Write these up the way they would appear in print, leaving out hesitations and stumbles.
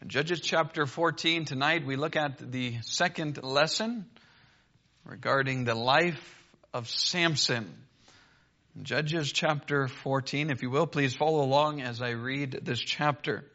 Judges chapter 14. Tonight we look at the second lesson regarding the life of Samson. Judges chapter 14. If you will, please follow along as I read this chapter.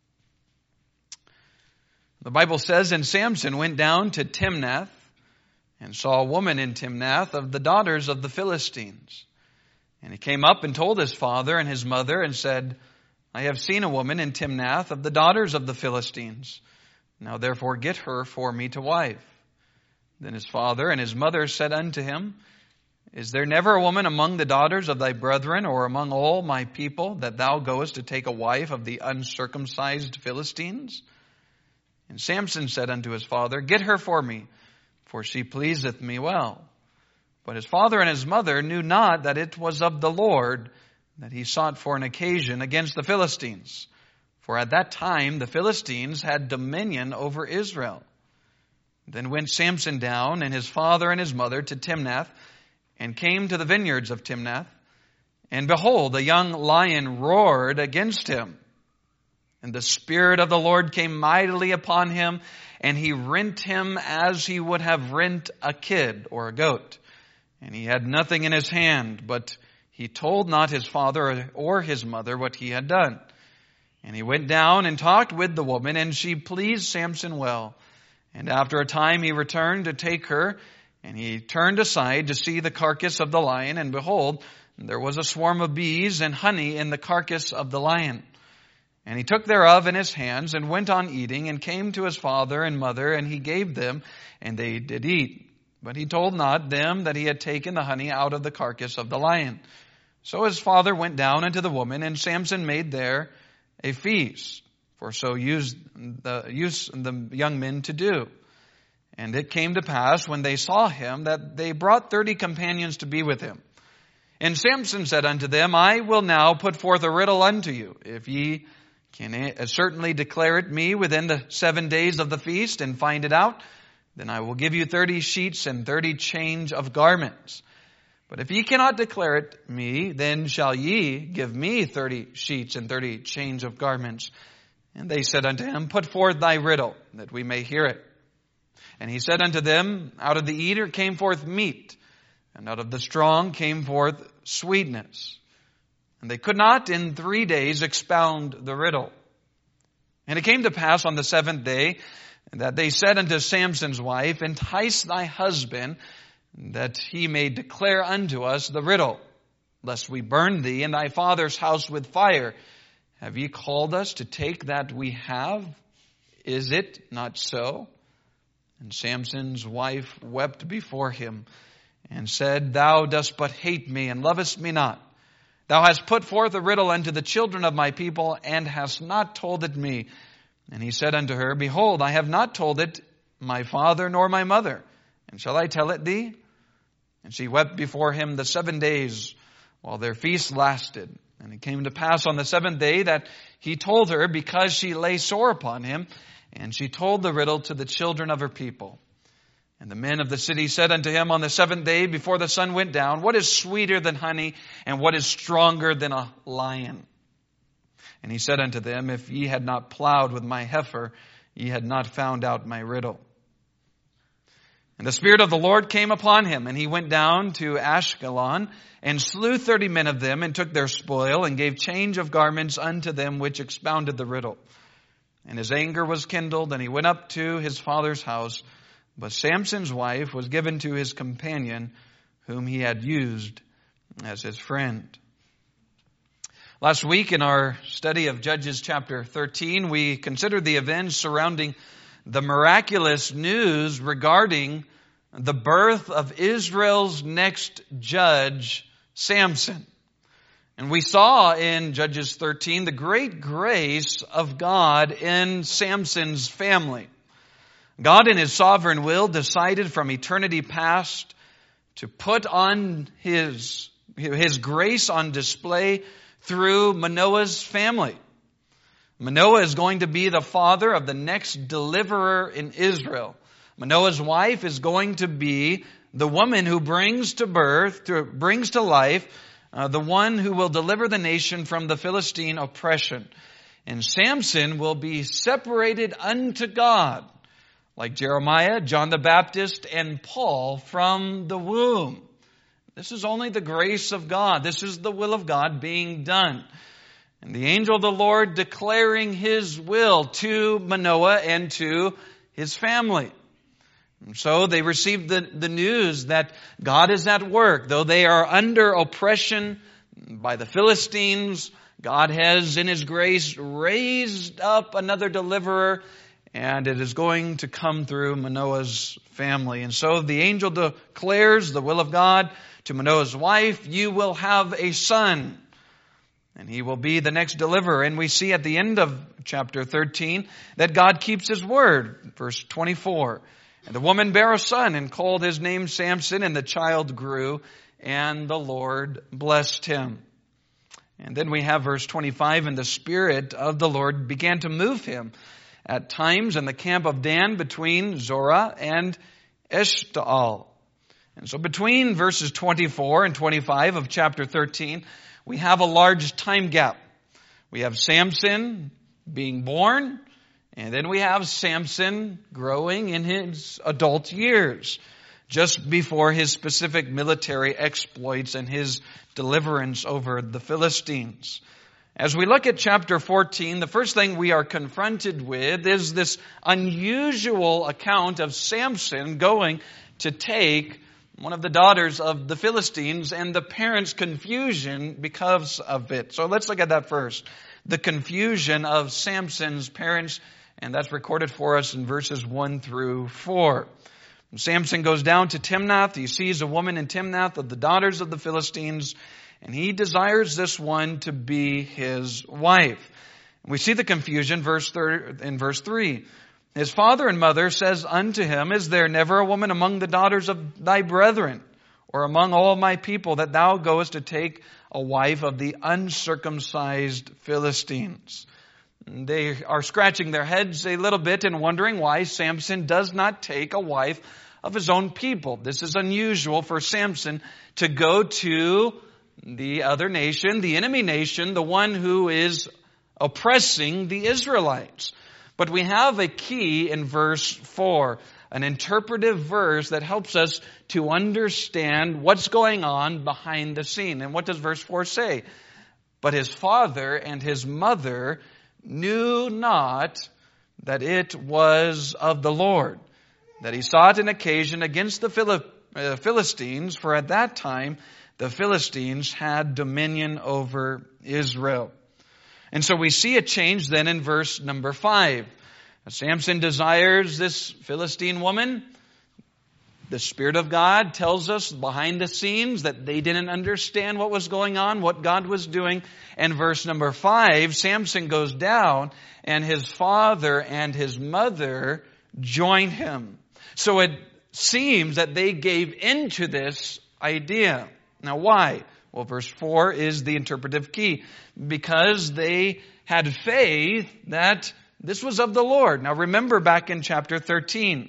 The Bible says, "And Samson went down to Timnath and saw a woman in Timnath of the daughters of the Philistines. And he came up and told his father and his mother and said, I have seen a woman in Timnath of the daughters of the Philistines. Now therefore get her for me to wife. Then his father and his mother said unto him, Is there never a woman among the daughters of thy brethren or among all my people that thou goest to take a wife of the uncircumcised Philistines? And Samson said unto his father, Get her for me, for she pleaseth me well. But his father and his mother knew not that it was of the Lord that he sought for an occasion against the Philistines. For at that time the Philistines had dominion over Israel. Then went Samson down and his father and his mother to Timnath, and came to the vineyards of Timnath. And behold, a young lion roared against him. And the Spirit of the Lord came mightily upon him, and he rent him as he would have rent a kid or a goat. And he had nothing in his hand, but he told not his father or his mother what he had done. And he went down and talked with the woman, and she pleased Samson well. And after a time he returned to take her, and he turned aside to see the carcass of the lion, and behold, there was a swarm of bees and honey in the carcass of the lion. And he took thereof in his hands, and went on eating, and came to his father and mother, and he gave them, and they did eat. But he told not them that he had taken the honey out of the carcass of the lion. So his father went down unto the woman, and Samson made there a feast, for so used the young men to do. And it came to pass, when they saw him, that they brought 30 companions to be with him. And Samson said unto them, I will now put forth a riddle unto you. If ye can certainly declare it me within the 7 days of the feast, and find it out, then I will give you 30 sheets and 30 change of garments. But if ye cannot declare it me, then shall ye give me 30 sheets and 30 change of garments. And they said unto him, Put forth thy riddle, that we may hear it. And he said unto them, Out of the eater came forth meat, and out of the strong came forth sweetness. And they could not in 3 days expound the riddle. And it came to pass on the 7th day, that they said unto Samson's wife, Entice thy husband, that he may declare unto us the riddle, lest we burn thee and thy father's house with fire. Have ye called us to take that we have? Is it not so? And Samson's wife wept before him, and said, Thou dost but hate me, and lovest me not. Thou hast put forth a riddle unto the children of my people, and hast not told it me. And he said unto her, Behold, I have not told it my father nor my mother. And shall I tell it thee? And she wept before him the 7 days while their feast lasted. And it came to pass on the 7th day that he told her, because she lay sore upon him. And she told the riddle to the children of her people. And the men of the city said unto him on the 7th day before the sun went down, What is sweeter than honey, and what is stronger than a lion? And he said unto them, If ye had not plowed with my heifer, ye had not found out my riddle. And the Spirit of the Lord came upon him, and he went down to Ashkelon, and slew 30 men of them, and took their spoil, and gave change of garments unto them which expounded the riddle. And his anger was kindled, and he went up to his father's house. But Samson's wife was given to his companion, whom he had used as his friend. Last week in our study of Judges chapter 13, we considered the events surrounding the miraculous news regarding the birth of Israel's next judge, Samson. And we saw in Judges 13 the great grace of God in Samson's family. God in his sovereign will decided from eternity past to put on his grace on display through Manoah's family. Manoah is going to be the father of the next deliverer in Israel. Manoah's wife is going to be the woman who brings to life the one who will deliver the nation from the Philistine oppression. And Samson will be separated unto God, like Jeremiah, John the Baptist, and Paul from the womb. This is only the grace of God. This is the will of God being done. And the angel of the Lord declaring his will to Manoah and to his family. And so they received the news that God is at work. Though they are under oppression by the Philistines, God has in His grace raised up another deliverer, and it is going to come through Manoah's family. And so the angel declares the will of God to Manoah's wife, you will have a son, and he will be the next deliverer. And we see at the end of chapter 13 that God keeps His word. Verse 24. And the woman bare a son and called his name Samson, and the child grew, and the Lord blessed him. And then we have verse 25, and the Spirit of the Lord began to move him at times in the camp of Dan between Zorah and Eshtaol. And so between verses 24 and 25 of chapter 13, we have a large time gap. We have Samson being born, and then we have Samson growing in his adult years, just before his specific military exploits and his deliverance over the Philistines. As we look at chapter 14, the first thing we are confronted with is this unusual account of Samson going to take one of the daughters of the Philistines and the parents' confusion because of it. So let's look at that first. The confusion of Samson's parents, and that's recorded for us in verses 1 through 4. Samson goes down to Timnath. He sees a woman in Timnath of the daughters of the Philistines, and he desires this one to be his wife. We see the confusion in verse 3. His father and mother says unto him, is there never a woman among the daughters of thy brethren, or among all my people, that thou goest to take a wife of the uncircumcised Philistines? They are scratching their heads a little bit and wondering why Samson does not take a wife of his own people. This is unusual for Samson to go to the other nation, the enemy nation, the one who is oppressing the Israelites. But we have a key in verse 4, an interpretive verse that helps us to understand what's going on behind the scene. And what does verse 4 say? But his father and his mother knew not that it was of the Lord, that he sought an occasion against the Philistines, for at that time the Philistines had dominion over Israel. And so we see a change then in verse number 5. Samson desires this Philistine woman. The Spirit of God tells us behind the scenes that they didn't understand what was going on, what God was doing. And verse number 5, Samson goes down and his father and his mother join him. So it seems that they gave into this idea. Now why? Well, verse 4 is the interpretive key. Because they had faith that this was of the Lord. Now remember back in chapter 13,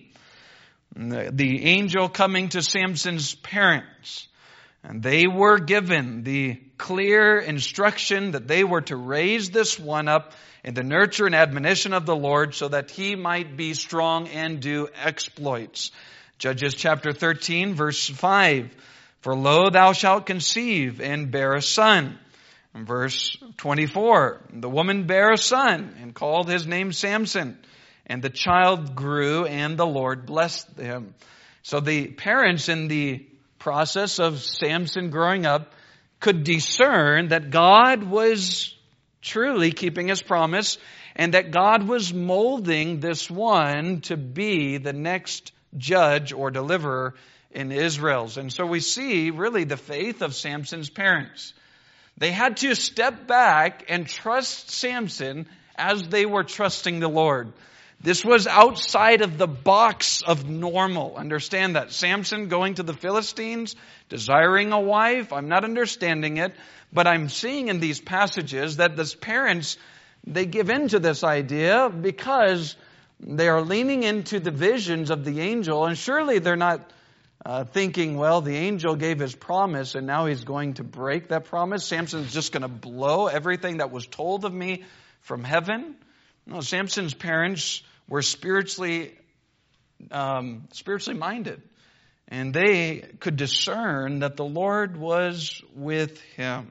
the angel coming to Samson's parents, and they were given the clear instruction that they were to raise this one up in the nurture and admonition of the Lord so that he might be strong and do exploits. Judges chapter 13 verse 5, for lo, thou shalt conceive and bear a son. In verse 24, the woman bare a son and called his name Samson. And the child grew and the Lord blessed him. So the parents in the process of Samson growing up could discern that God was truly keeping His promise and that God was molding this one to be the next judge or deliverer in Israel. And so we see really the faith of Samson's parents. They had to step back and trust Samson as they were trusting the Lord. This was outside of the box of normal. Understand that. Samson going to the Philistines, desiring a wife. I'm not understanding it, but I'm seeing in these passages that the parents, they give into this idea because they are leaning into the visions of the angel, and surely they're not thinking, well, the angel gave his promise and now he's going to break that promise. Samson's just going to blow everything that was told of me from heaven. No, Samson's parents were spiritually minded. And they could discern that the Lord was with him.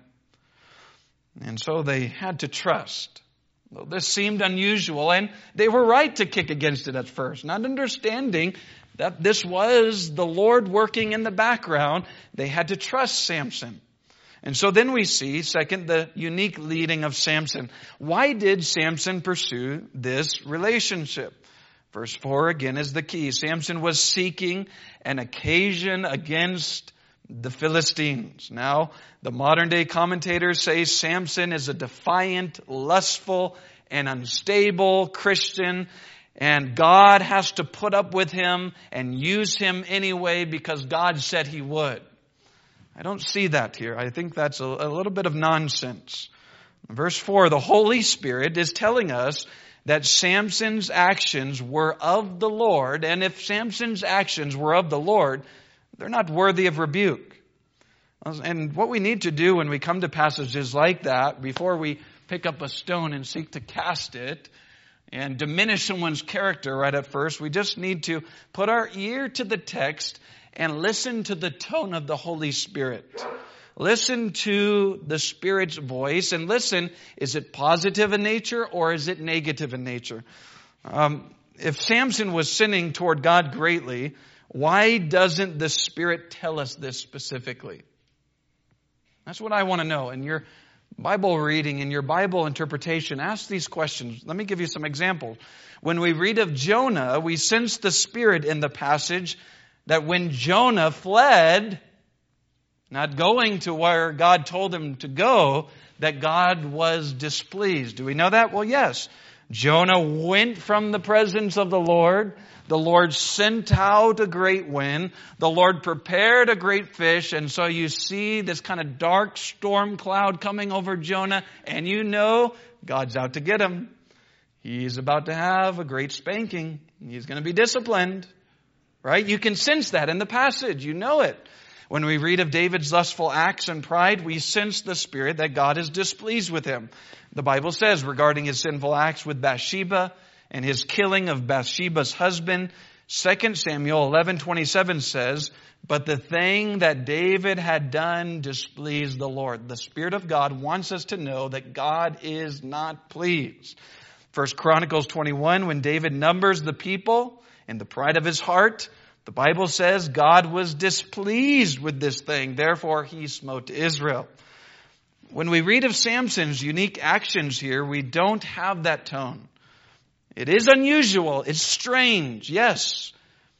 And so they had to trust. Well, this seemed unusual, and they were right to kick against it at first, not understanding that this was the Lord working in the background. They had to trust Samson. And so then we see, second, the unique leading of Samson. Why did Samson pursue this relationship? Verse 4 again is the key. Samson was seeking an occasion against the Philistines. Now, the modern day commentators say Samson is a defiant, lustful, and unstable Christian, and God has to put up with him and use him anyway because God said he would. I don't see that here. I think that's a little bit of nonsense. Verse 4, the Holy Spirit is telling us that Samson's actions were of the Lord, and if Samson's actions were of the Lord, they're not worthy of rebuke. And what we need to do when we come to passages like that, before we pick up a stone and seek to cast it and diminish someone's character right at first, we just need to put our ear to the text and listen to the tone of the Holy Spirit. Listen to the Spirit's voice and listen, is it positive in nature or is it negative in nature? If Samson was sinning toward God greatly, why doesn't the Spirit tell us this specifically? That's what I want to know. In your Bible reading, in your Bible interpretation, ask these questions. Let me give you some examples. When we read of Jonah, we sense the Spirit in the passage that when Jonah fled, not going to where God told him to go, that God was displeased. Do we know that? Well, yes. Jonah went from the presence of the Lord. The Lord sent out a great wind. The Lord prepared a great fish. And so you see this kind of dark storm cloud coming over Jonah. And you know God's out to get him. He's about to have a great spanking. He's going to be disciplined. Right? You can sense that in the passage. You know it. When we read of David's lustful acts and pride, we sense the Spirit that God is displeased with him. The Bible says regarding his sinful acts with Bathsheba and his killing of Bathsheba's husband, 2 Samuel 11:27 says, but the thing that David had done displeased the Lord. The Spirit of God wants us to know that God is not pleased. 1 Chronicles 21, when David numbers the people in the pride of his heart, the Bible says God was displeased with this thing. Therefore, he smote Israel. When we read of Samson's unique actions here, we don't have that tone. It is unusual. It's strange. Yes.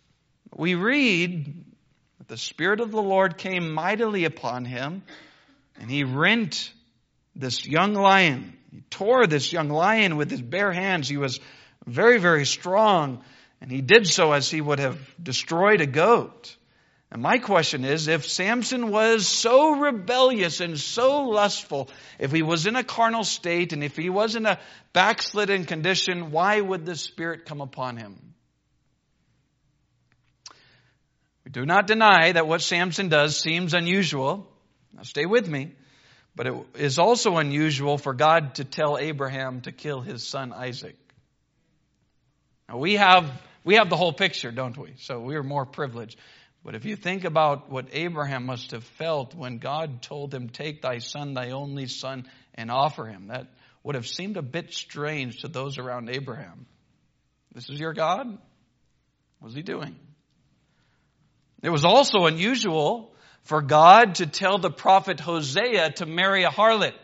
We read that the Spirit of the Lord came mightily upon him, and he rent this young lion. He tore this young lion with his bare hands. He was very, very strong. And he did so as he would have destroyed a goat. And my question is, if Samson was so rebellious and so lustful, if he was in a carnal state and if he was in a backslidden condition, why would the Spirit come upon him? We do not deny that what Samson does seems unusual. Now stay with me. But it is also unusual for God to tell Abraham to kill his son Isaac. Now we have the whole picture, don't we? So we are more privileged. But if you think about what Abraham must have felt when God told him, take thy son, thy only son, and offer him, that would have seemed a bit strange to those around Abraham. This is your God? What was he doing? It was also unusual for God to tell the prophet Hosea to marry a harlot.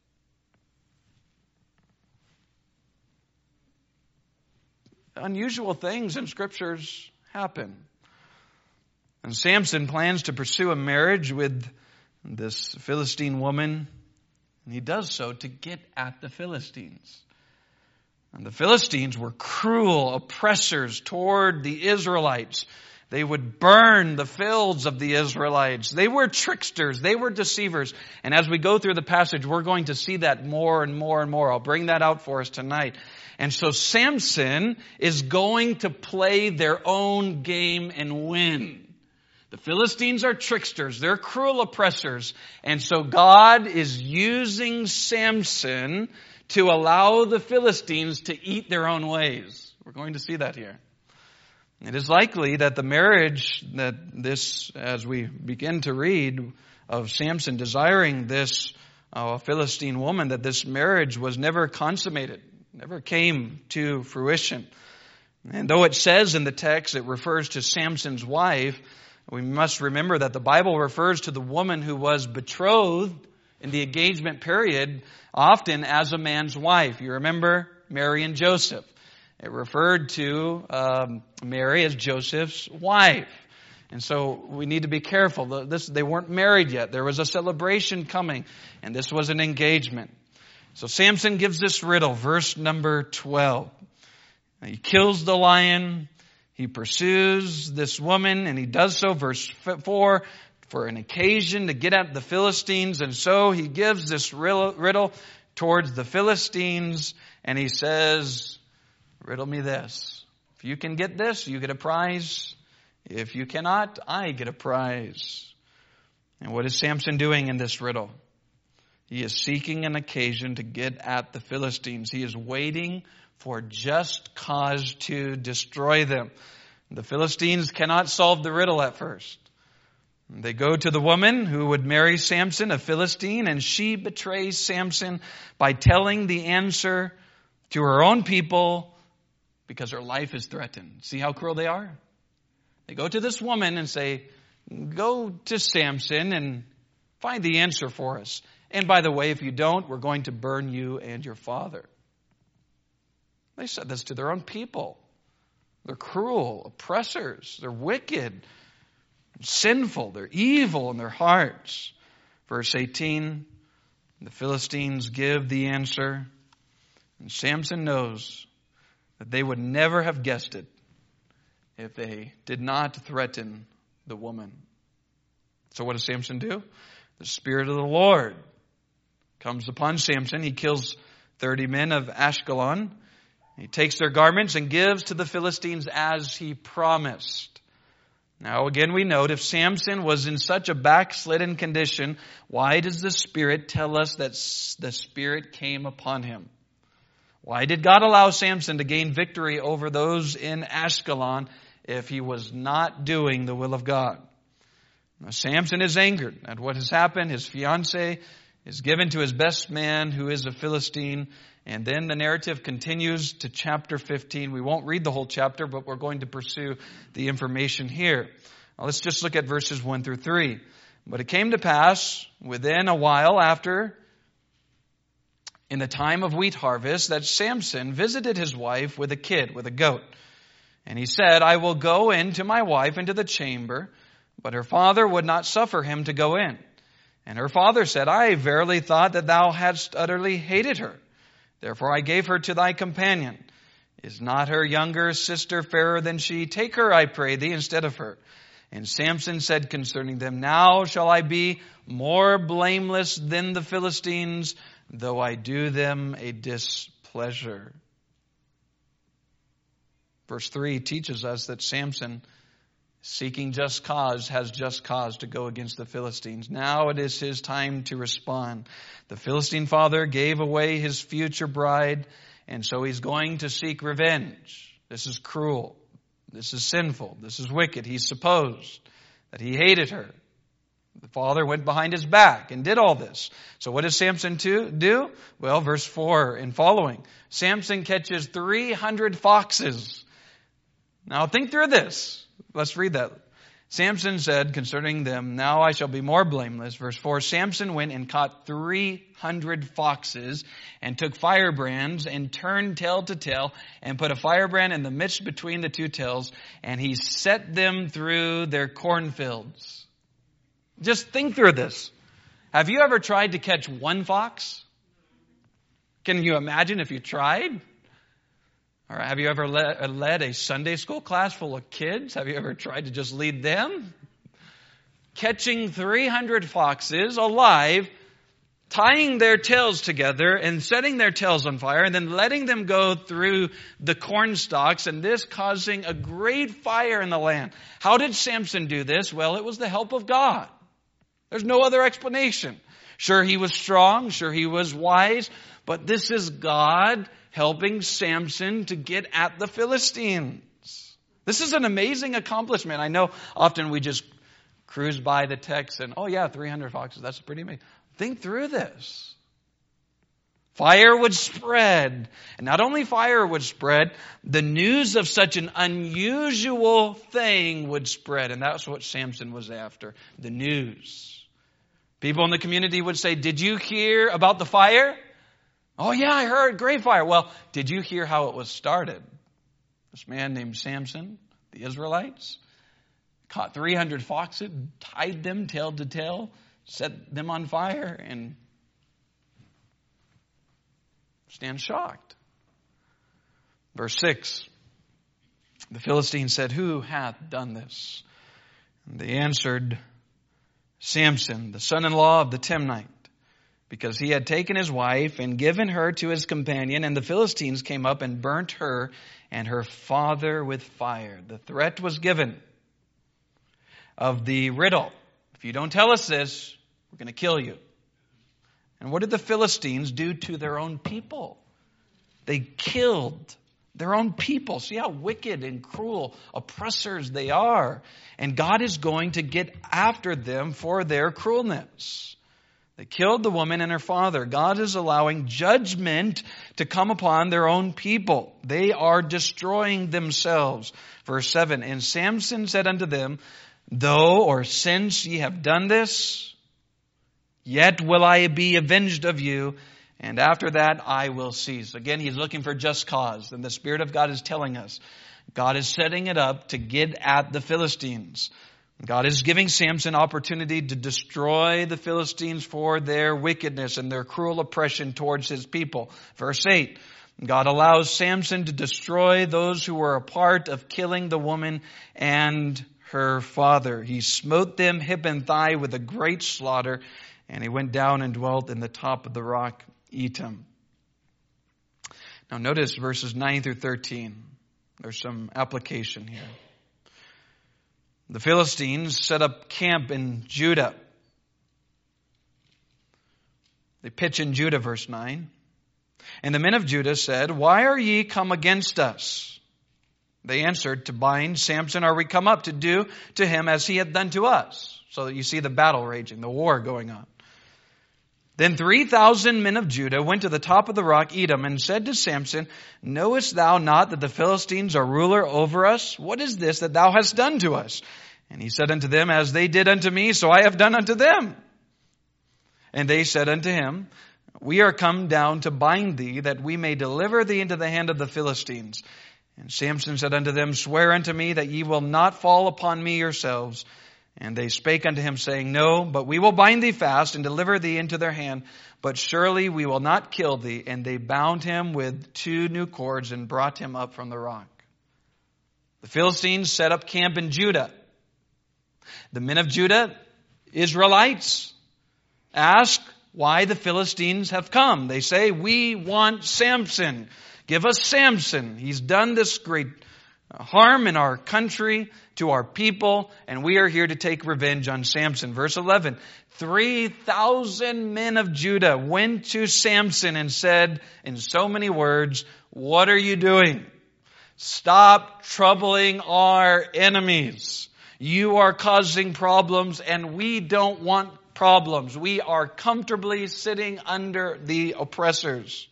Unusual things in scriptures happen. And Samson plans to pursue a marriage with this Philistine woman. And he does so to get at the Philistines. And the Philistines were cruel oppressors toward the Israelites. They would burn the fields of the Israelites. They were tricksters. They were deceivers. And as we go through the passage, we're going to see that more and more and more. I'll bring that out for us tonight. And so Samson is going to play their own game and win. The Philistines are tricksters. They're cruel oppressors. And so God is using Samson to allow the Philistines to eat their own ways. We're going to see that here. It is likely that the marriage that this, as we begin to read of Samson desiring this Philistine woman, that this marriage was never consummated, never came to fruition. And though it says in the text it refers to Samson's wife, we must remember that the Bible refers to the woman who was betrothed in the engagement period often as a man's wife. You remember Mary and Joseph. It referred to Mary as Joseph's wife. And so we need to be careful. They weren't married yet. There was a celebration coming, and this was an engagement. So Samson gives this riddle, verse number 12. He kills the lion. He pursues this woman, and he does so, verse 4, for an occasion to get at the Philistines. And so he gives this riddle towards the Philistines, and he says, riddle me this. If you can get this, you get a prize. If you cannot, I get a prize. And what is Samson doing in this riddle? He is seeking an occasion to get at the Philistines. He is waiting for just cause to destroy them. The Philistines cannot solve the riddle at first. They go to the woman who would marry Samson, a Philistine, and she betrays Samson by telling the answer to her own people because her life is threatened. See how cruel they are? They go to this woman and say, go to Samson and find the answer for us. And by the way, if you don't, we're going to burn you and your father. They said this to their own people. They're cruel, oppressors. They're wicked, sinful. They're evil in their hearts. Verse 18, the Philistines give the answer. And Samson knows that they would never have guessed it if they did not threaten the woman. So what does Samson do? The Spirit of the Lord comes upon Samson. He kills 30 men of Ashkelon. He takes their garments and gives to the Philistines as he promised. Now again we note, if Samson was in such a backslidden condition, why does the Spirit tell us that the Spirit came upon him? Why did God allow Samson to gain victory over those in Ashkelon if he was not doing the will of God? Now, Samson is angered at what has happened. His fiancée is given to his best man, who is a Philistine. And then the narrative continues to chapter 15. We won't read the whole chapter, but we're going to pursue the information here. Now, let's just look at verses 1 through 3. But it came to pass within a while after, in the time of wheat harvest, that Samson visited his wife with a kid, with a goat. And he said, I will go in to my wife into the chamber. But her father would not suffer him to go in. And her father said, I verily thought that thou hadst utterly hated her. Therefore I gave her to thy companion. Is not her younger sister fairer than she? Take her, I pray thee, instead of her. And Samson said concerning them, now shall I be more blameless than the Philistines, though I do them a displeasure. Verse 3 teaches us that Samson, seeking just cause, has just cause to go against the Philistines. Now it is his time to respond. The Philistine father gave away his future bride, and so he's going to seek revenge. This is cruel. This is sinful. This is wicked. He supposed that he hated her. The father went behind his back and did all this. So what does Samson do? Well, verse 4 and following. Samson catches 300 foxes. Now think through this. Let's read that. Samson said concerning them, now I shall be more blameless. Verse 4, Samson went and caught 300 foxes and took firebrands and turned tail to tail and put a firebrand in the midst between the two tails, and he set them through their cornfields. Just think through this. Have you ever tried to catch one fox? Can you imagine if you tried? Or have you ever led a Sunday school class full of kids? Have you ever tried to just lead them? Catching 300 foxes alive, tying their tails together and setting their tails on fire, and then letting them go through the corn stalks, and this causing a great fire in the land. How did Samson do this? Well, it was the help of God. There's no other explanation. Sure, he was strong. Sure, he was wise. But this is God helping Samson to get at the Philistines. This is an amazing accomplishment. I know often we just cruise by the text and, oh yeah, 300 foxes, that's pretty amazing. Think through this. Fire would spread. And not only fire would spread, the news of such an unusual thing would spread. And that's what Samson was after, the news. People in the community would say, did you hear about the fire? Oh yeah, I heard, great fire. Well, did you hear how it was started? This man named Samson, the Israelites, caught 300 foxes, tied them tail to tail, set them on fire, and stand shocked. Verse 6, the Philistines said, who hath done this? And they answered, Samson, the son-in-law of the Timnite, because he had taken his wife and given her to his companion, and the Philistines came up and burnt her and her father with fire. The threat was given of the riddle. If you don't tell us this, we're going to kill you. And what did the Philistines do to their own people? They killed their own people. See how wicked and cruel oppressors they are. And God is going to get after them for their cruelness. They killed the woman and her father. God is allowing judgment to come upon their own people. They are destroying themselves. Verse 7, and Samson said unto them, though or since ye have done this, yet will I be avenged of you, and after that I will cease. Again, he's looking for just cause. And the Spirit of God is telling us, God is setting it up to get at the Philistines. God is giving Samson opportunity to destroy the Philistines for their wickedness and their cruel oppression towards his people. Verse 8, God allows Samson to destroy those who were a part of killing the woman and her father. He smote them hip and thigh with a great slaughter, and he went down and dwelt in the top of the rock Etam. Now notice verses 9 through 13. There's some application here. The Philistines set up camp in Judah. They pitch in Judah, verse 9. And the men of Judah said, why are ye come against us? They answered, to bind Samson are we come up, to do to him as he hath done to us. So that you see the battle raging, the war going on. Then 3,000 men of Judah went to the top of the rock Etam and said to Samson, knowest thou not that the Philistines are ruler over us? What is this that thou hast done to us? And he said unto them, as they did unto me, so I have done unto them. And they said unto him, we are come down to bind thee, that we may deliver thee into the hand of the Philistines. And Samson said unto them, swear unto me that ye will not fall upon me yourselves. And they spake unto him, saying, no, but we will bind thee fast and deliver thee into their hand. But surely we will not kill thee. And they bound him with 2 new cords and brought him up from the rock. The Philistines set up camp in Judah. The men of Judah, Israelites, ask why the Philistines have come. They say, we want Samson. Give us Samson. He's done this great harm in our country, to our people, and we are here to take revenge on Samson. Verse 11, 3,000 men of Judah went to Samson and said in so many words, what are you doing? Stop troubling our enemies. You are causing problems, and we don't want problems. We are comfortably sitting under the oppressors.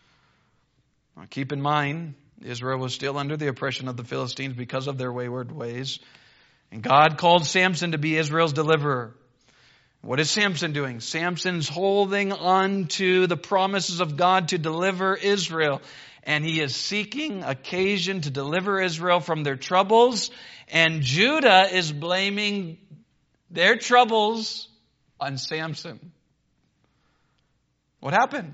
Now, keep in mind, Israel was still under the oppression of the Philistines because of their wayward ways. And God called Samson to be Israel's deliverer. What is Samson doing? Samson's holding on to the promises of God to deliver Israel. And he is seeking occasion to deliver Israel from their troubles. And Judah is blaming their troubles on Samson. What happened?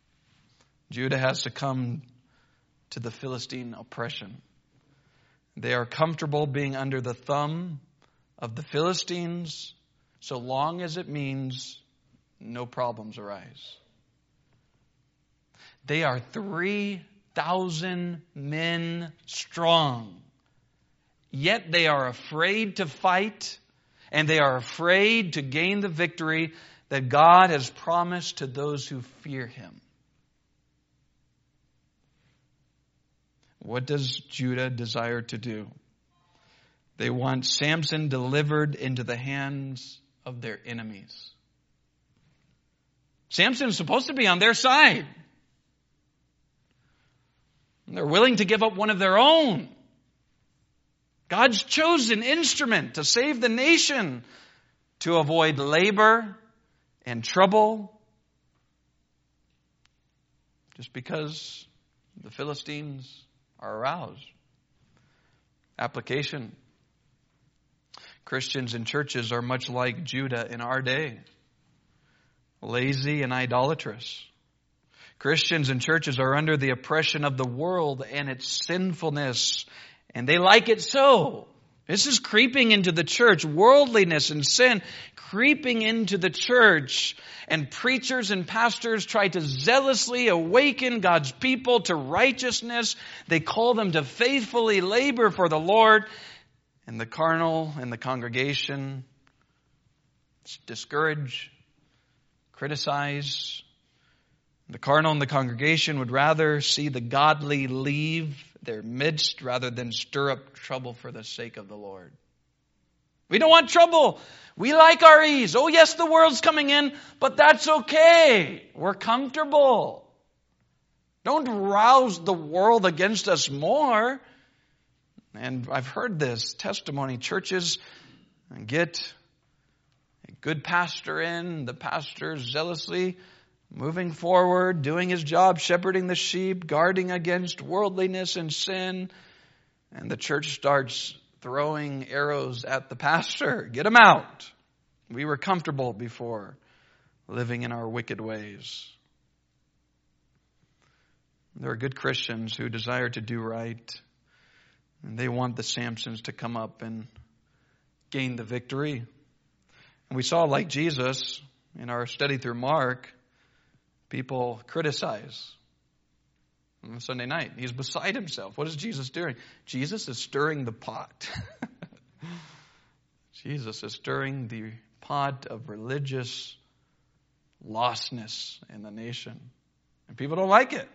Judah has succumbed to the Philistine oppression. They are comfortable being under the thumb of the Philistines so long as it means no problems arise. They are 3,000 men strong, yet they are afraid to fight, and they are afraid to gain the victory that God has promised to those who fear Him. what does Judah desire to do? They want Samson delivered into the hands of their enemies. Samson's supposed to be on their side. They're willing to give up one of their own. God's chosen instrument to save the nation, to avoid labor and trouble, just because the Philistines are aroused. Application. Christians and churches are much like Judah in our day. Lazy and idolatrous. Christians and churches are under the oppression of the world and its sinfulness, and they like it so. This is creeping into the church. Worldliness and sin creeping into the church. And preachers and pastors try to zealously awaken God's people to righteousness. They call them to faithfully labor for the Lord. And the carnal and the congregation discourage, criticize. The carnal and the congregation would rather see the godly leave their midst rather than stir up trouble for the sake of the Lord. We don't want trouble. We like our ease. Oh yes, the world's coming in, but that's okay. We're comfortable. Don't rouse the world against us more. And I've heard this testimony. Churches get a good pastor in, the pastor zealously moving forward, doing his job, shepherding the sheep, guarding against worldliness and sin. And the church starts throwing arrows at the pastor. Get him out. We were comfortable before, living in our wicked ways. There are good Christians who desire to do right. And they want the Samsons to come up and gain the victory. And we saw, like Jesus, in our study through Mark, people criticize. On Sunday night, he's beside himself. What is Jesus doing? Jesus is stirring the pot. Jesus is stirring the pot of religious lostness in the nation. And people don't like it.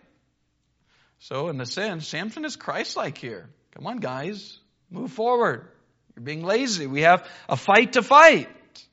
So in the sense, Samson is Christ-like here. Come on, guys. Move forward. You're being lazy. We have a fight to fight.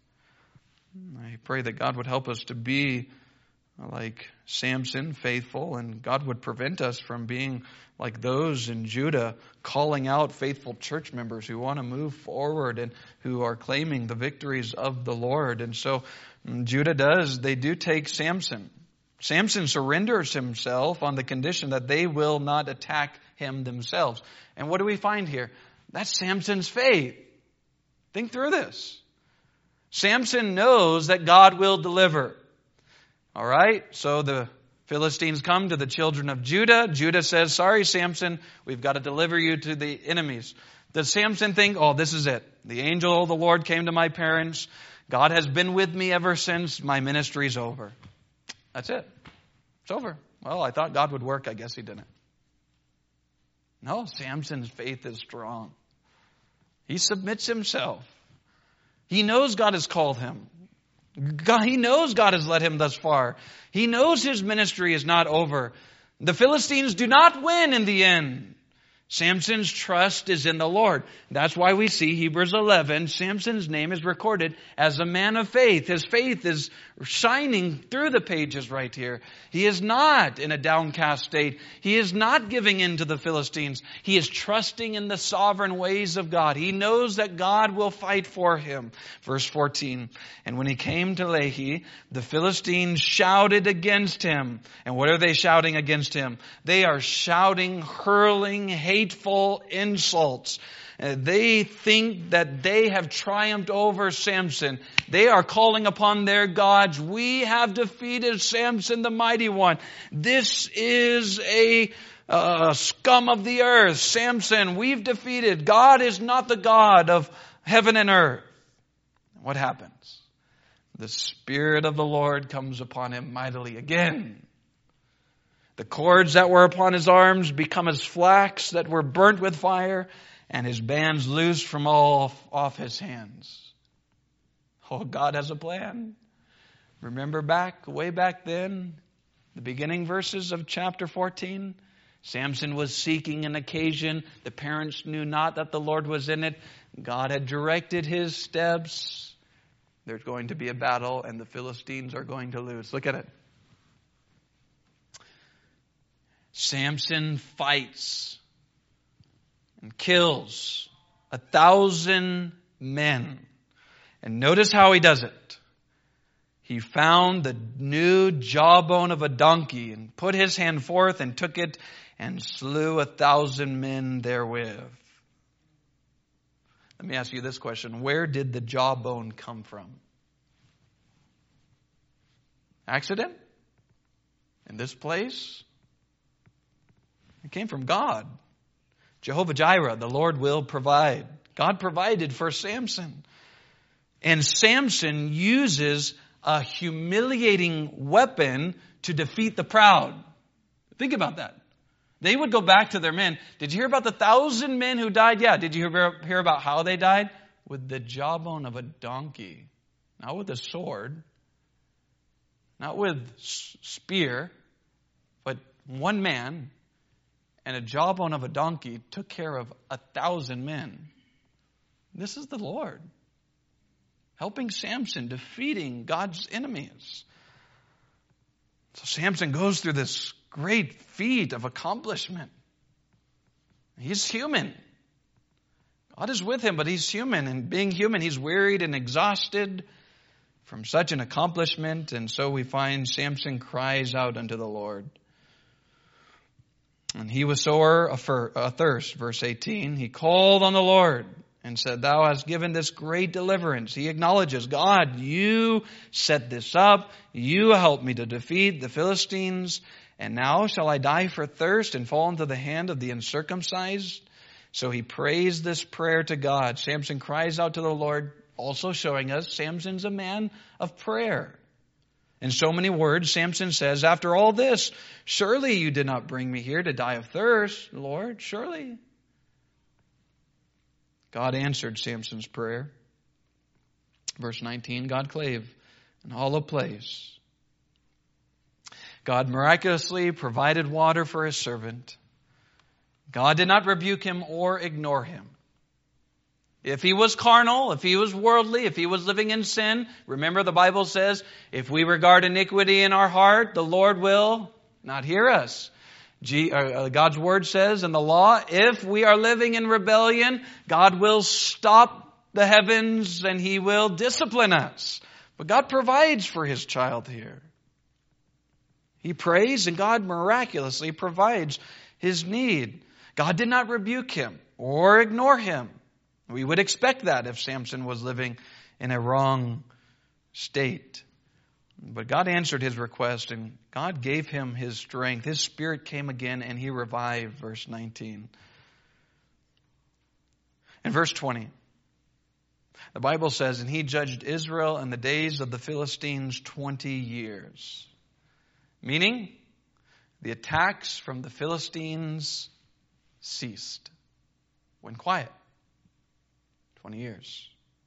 I pray that God would help us to be like Samson, faithful, and God would prevent us from being like those in Judah, calling out faithful church members who want to move forward and who are claiming the victories of the Lord. And so Judah they do take Samson. Samson surrenders himself on the condition that they will not attack him themselves. And what do we find here? That's Samson's faith. Think through this. Samson knows that God will deliver. All right, so the Philistines come to the children of Judah. Judah says, sorry, Samson, we've got to deliver you to the enemies. Does Samson think, oh, this is it. The angel of the Lord came to my parents. God has been with me ever since. My ministry's over. That's it. It's over. Well, I thought God would work. I guess he didn't. No, Samson's faith is strong. He submits himself. He knows God has called him. He knows God has led him thus far. He knows his ministry is not over. The Philistines do not win in the end. Samson's trust is in the Lord. That's why we see Hebrews 11. Samson's name is recorded as a man of faith. His faith is shining through the pages right here. He is not in a downcast state. He is not giving in to the Philistines. He is trusting in the sovereign ways of God. He knows that God will fight for him. Verse 14. And when he came to Lehi, the Philistines shouted against him. And what are they shouting against him? They are shouting, hurling, hateful insults. They think that they have triumphed over Samson. They are calling upon their gods. We have defeated Samson, the mighty one. This is a scum of the earth. Samson, we've defeated. God is not the God of heaven and earth. What happens? The Spirit of the Lord comes upon him mightily again. The cords that were upon his arms become as flax that were burnt with fire, and his bands loosed from off his hands. Oh, God has a plan. Remember way back then, the beginning verses of chapter 14? Samson was seeking an occasion. The parents knew not that the Lord was in it. God had directed his steps. There's going to be a battle, and the Philistines are going to lose. Look at it. Samson fights and kills 1,000 men. And notice how he does it. He found the new jawbone of a donkey and put his hand forth and took it and slew 1,000 men therewith. Let me ask you this question. Where did the jawbone come from? Accident? In this place? It came from God. Jehovah Jireh, the Lord will provide. God provided for Samson. And Samson uses a humiliating weapon to defeat the proud. Think about that. They would go back to their men. Did you hear about the 1,000 men who died? Yeah. Did you hear about how they died? With the jawbone of a donkey. Not with a sword. Not with spear. But one man and a jawbone of a donkey took care of 1,000 men. This is the Lord. Helping Samson, defeating God's enemies. So Samson goes through this great feat of accomplishment. He's human. God is with him, but he's human. And being human, he's wearied and exhausted from such an accomplishment. And so we find Samson cries out unto the Lord. And he was sore athirst, verse 18. He called on the Lord and said, Thou hast given this great deliverance. He acknowledges, God, you set this up. You helped me to defeat the Philistines. And now shall I die for thirst and fall into the hand of the uncircumcised? So he prays this prayer to God. Samson cries out to the Lord, also showing us Samson's a man of prayer. In so many words, Samson says, After all this, surely you did not bring me here to die of thirst, Lord, surely. God answered Samson's prayer. Verse 19, God clave an hollow place. God miraculously provided water for his servant. God did not rebuke him or ignore him. If he was carnal, if he was worldly, if he was living in sin, remember the Bible says, if we regard iniquity in our heart, the Lord will not hear us. God's word says in the law, if we are living in rebellion, God will stop the heavens and he will discipline us. But God provides for his child here. He prays and God miraculously provides his need. God did not rebuke him or ignore him. We would expect that if Samson was living in a wrong state. But God answered his request and God gave him his strength. His spirit came again and he revived, verse 19. In verse 20, the Bible says, And he judged Israel in the days of the Philistines 20 years. Meaning, the attacks from the Philistines ceased. Went quiet. 20 years.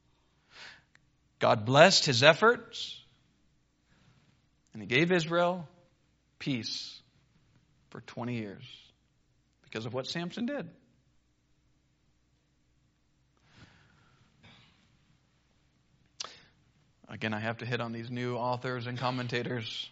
God blessed his efforts. And he gave Israel peace for 20 years. Because of what Samson did. Again, I have to hit on these new authors and commentators.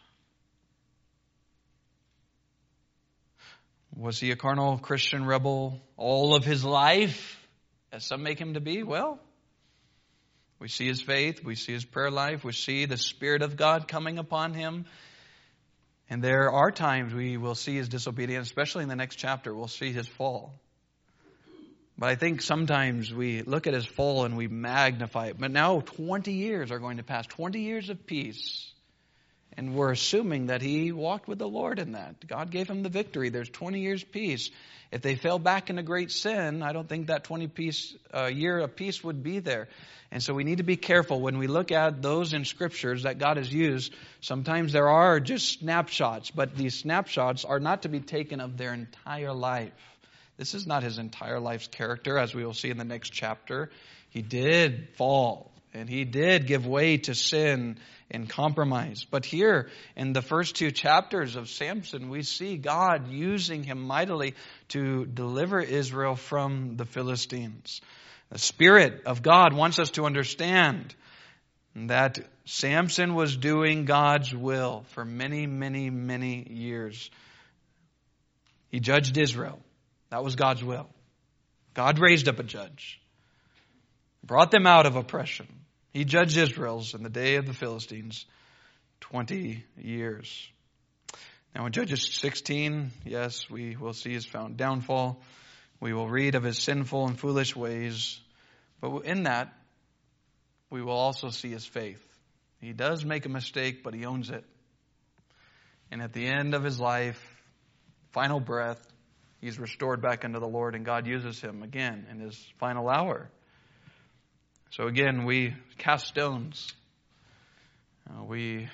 Was he a carnal Christian rebel all of his life, as some make him to be? Well, we see his faith, we see his prayer life, we see the Spirit of God coming upon him. And there are times we will see his disobedience, especially in the next chapter, we'll see his fall. But I think sometimes we look at his fall and we magnify it. But now 20 years are going to pass, 20 years of peace. And we're assuming that he walked with the Lord in that. God gave him the victory. There's 20 years peace. If they fell back into great sin, I don't think that 20 year of peace would be there. And so we need to be careful when we look at those in scriptures that God has used. Sometimes there are just snapshots, but these snapshots are not to be taken of their entire life. This is not his entire life's character, as we will see in the next chapter. He did fall. And he did give way to sin and compromise. But here in the first 2 chapters of Samson, we see God using him mightily to deliver Israel from the Philistines. The Spirit of God wants us to understand that Samson was doing God's will for many, many, many years. He judged Israel. That was God's will. God raised up a judge, brought them out of oppression. He judged Israel's in the day of the Philistines 20 years. Now in Judges 16, yes, we will see his downfall. We will read of his sinful and foolish ways. But in that, we will also see his faith. He does make a mistake, but he owns it. And at the end of his life, final breath, he's restored back unto the Lord, and God uses him again in his final hour. So again, we cast stones. We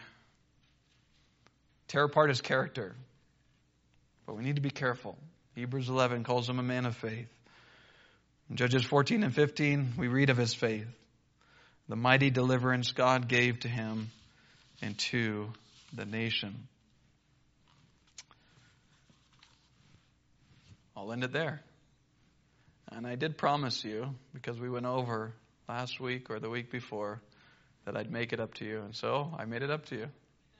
tear apart his character. But we need to be careful. Hebrews 11 calls him a man of faith. In Judges 14 and 15, we read of his faith. The mighty deliverance God gave to him and to the nation. I'll end it there. And I did promise you, because we went over last week or the week before, that I'd make it up to you. And so I made it up to you.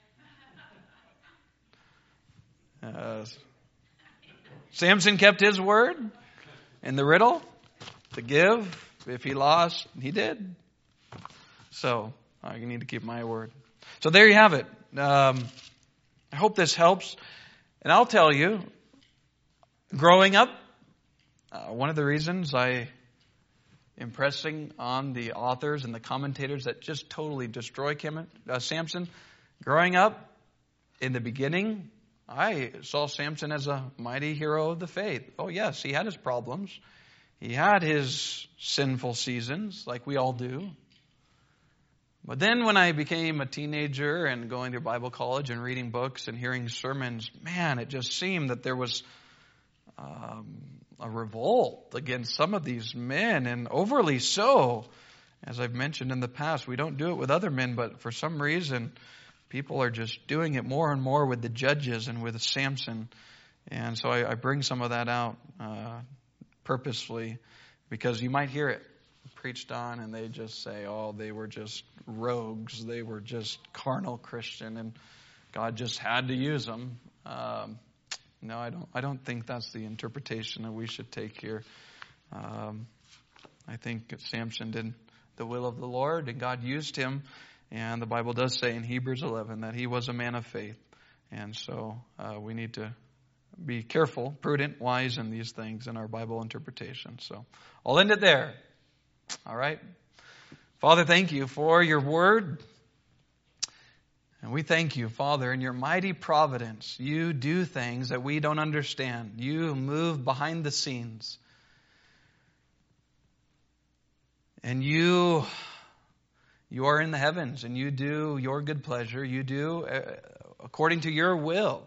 Samson kept his word in the riddle to give. If he lost, he did. So I need to keep my word. So there you have it. I hope this helps. And I'll tell you, growing up, one of the reasons I am pressing on the authors and the commentators that just totally destroy Samson, growing up, in the beginning, I saw Samson as a mighty hero of the faith. Oh yes, he had his problems. He had his sinful seasons, like we all do. But then when I became a teenager and going to Bible college and reading books and hearing sermons, man, it just seemed that there was a revolt against some of these men, and overly so. As I've mentioned in the past, we don't do it with other men, but for some reason, people are just doing it more and more with the judges and with Samson. And so I bring some of that out purposefully, because you might hear it preached on and they just say, oh, they were just rogues, they were just carnal Christian, and God just had to use them. No, I don't think that's the interpretation that we should take here. I think Samson did the will of the Lord, and God used him. And the Bible does say in Hebrews 11 that he was a man of faith. And so we need to be careful, prudent, wise in these things in our Bible interpretation. So I'll end it there. All right. Father, thank you for your word. And we thank you, Father, in your mighty providence. You do things that we don't understand. You move behind the scenes. And you are in the heavens, and you do your good pleasure. You do according to your will.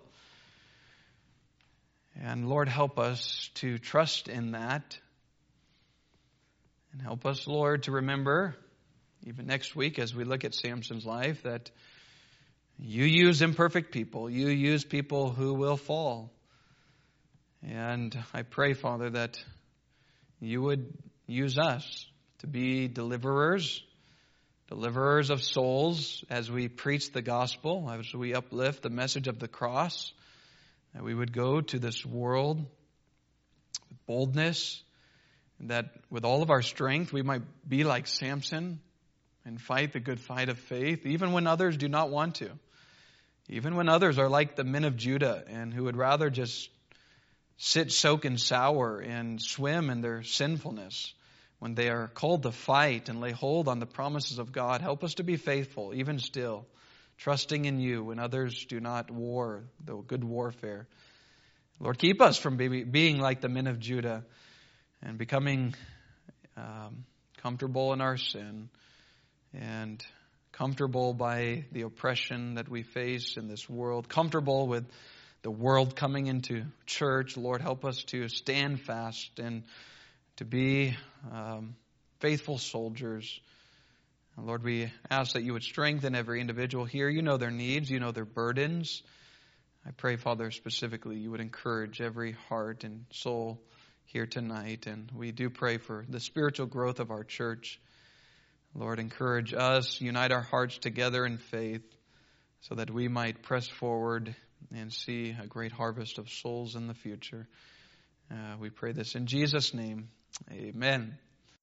And Lord, help us to trust in that. And help us, Lord, to remember, even next week as we look at Samson's life, that you use imperfect people. You use people who will fall. And I pray, Father, that you would use us to be deliverers of souls as we preach the gospel, as we uplift the message of the cross, that we would go to this world with boldness, and that with all of our strength we might be like Samson and fight the good fight of faith, even when others do not want to. Even when others are like the men of Judah and who would rather just sit, soak, and sour and swim in their sinfulness. When they are called to fight and lay hold on the promises of God, help us to be faithful, even still, trusting in you when others do not war, the good warfare. Lord, keep us from being like the men of Judah and becoming comfortable in our sin and comfortable by the oppression that we face in this world, comfortable with the world coming into church. Lord, help us to stand fast and to be faithful soldiers Lord, we ask that you would strengthen every individual here. You know their needs. You know their burdens. I pray, Father, specifically you would encourage every heart and soul here tonight. And we do pray for the spiritual growth of our church. Lord, encourage us, unite our hearts together in faith so that we might press forward and see a great harvest of souls in the future. We pray this in Jesus' name. Amen.